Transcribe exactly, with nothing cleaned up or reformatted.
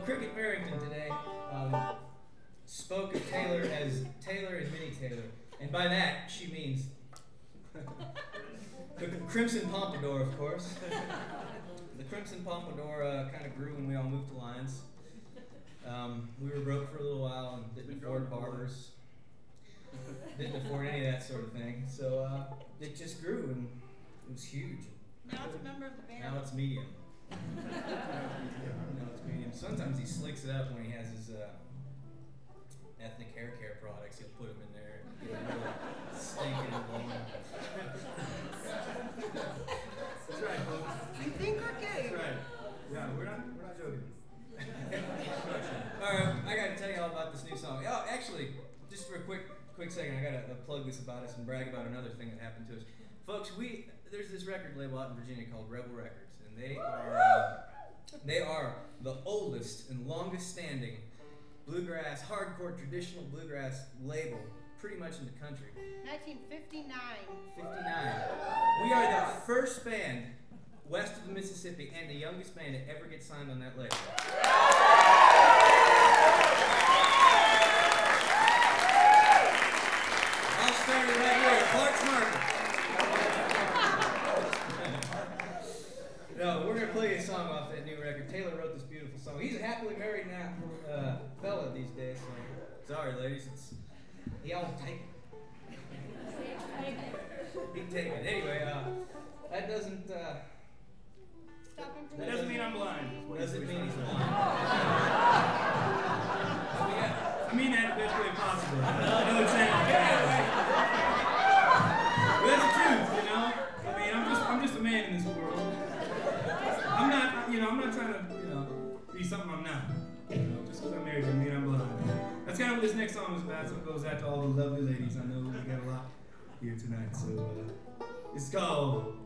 Cricket Barrington today um, spoke of Taylor as Taylor and Minnie Taylor, and by that she means the Crimson Pompadour, of course. The Crimson Pompadour uh, kind of grew when we all moved to Lyons. Um, we were broke for a little while and didn't afford barbers, didn't afford any of that sort of thing. So uh, it just grew and it was huge. Now it's a member of the band. Now it's medium. Now it's medium. Sometimes he slicks it up when he has his uh, ethnic hair care products. He'll put them in there and get them really stinking and blowing. That's right, folks. You think we're gay? That's right. Yeah, we're not, we're not joking. All right, I got to tell you all about this new song. Oh, actually, just for a quick, quick second, I got to uh, plug this about us and brag about another thing that happened to us, folks. We there's this record label out in Virginia called Rebel Records, and they are uh, they are the oldest and longest standing bluegrass, hardcore, traditional bluegrass label, pretty much in the country. nineteen fifty-nine. fifty-nine. We are the first band west of the Mississippi and the youngest band to ever get signed on that label. I'll start it right here. Clark's Market. No, we're going to play you a song off that new record. Taylor wrote this beautiful song. He's a happily married now uh, fella these days, so sorry, ladies. It's he all take it. He take it. Anyway, uh, that doesn't uh, Stop him from That doesn't mean I'm blind. doesn't mean he's blind. I mean that the best way possible. I know it sounds bad. But that's the truth, you know? I mean, I'm just I'm just a man in this world. I'm not, you know, I'm not trying to, you know, be something I'm not. You know, just because I'm married doesn't mean I'm blind. That's kind of what this next song is about, so it goes out to all the lovely ladies. I know we got a lot here tonight, so uh, it's called